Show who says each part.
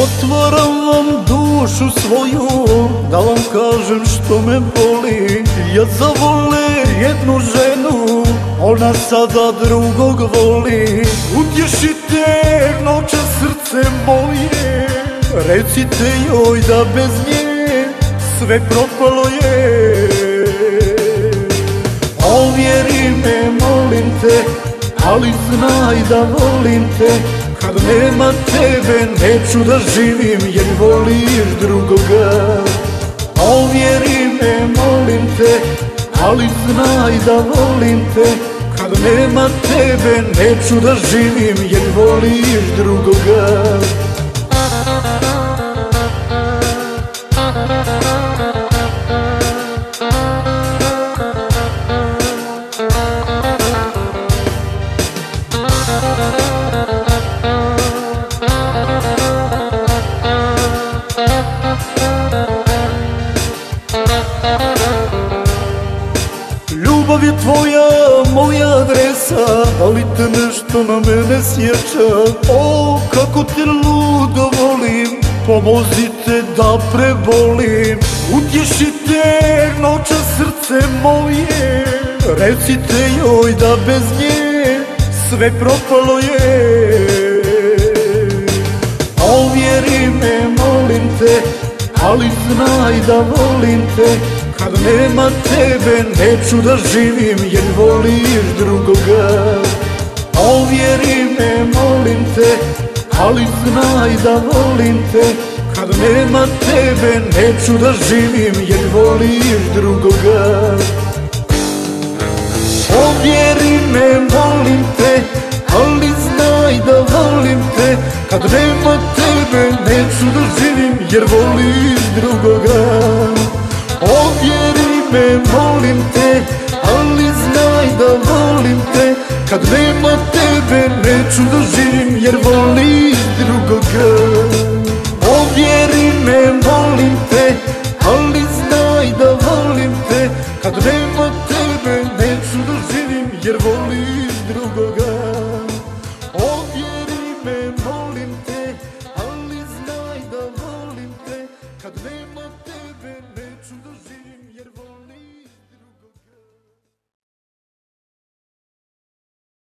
Speaker 1: Otvaram vam dušu svoju, da vam kažem što me boli. Ja zavole jednu ženu, ona sada drugog voli. Utješite noće srce moje, recite joj da bez nje sve propalo je. Ovjeri me, molim te, ali znaj da volim te. Kad nema tebe neću da živim jer voliš drugoga. Ovjeri me, molim te, ali znaj da volim te. Kad nema tebe neću da živim jer voliš drugoga. Ljubav je tvoja, moja adresa, da li te nešto na mene sjeća? O, kako te ludo volim, pomozite da prebolim. Utješite noća srce moje, recite joj da bez nje sve propalo je. Ovjeri me, molim te, ali znaj da volim te. Kad nema tebe neću da živim jer voliš drugoga. Ovjeri me, molim te, ali znaj da volim te. Kad nema tebe neću da živim jer voliš drugoga. Ovjeri me, molim te, ali znaj da volim te. Kad nema tebe neću da živim jer voliš drugoga. Ovjeri me, molim te, ali znaj da volim te. Kad nema tebe neću da živim jer voliš drugoga. Ovjeri me, molim te, ali znaj da volim te. Kad nema tebe neću da živim jer voliš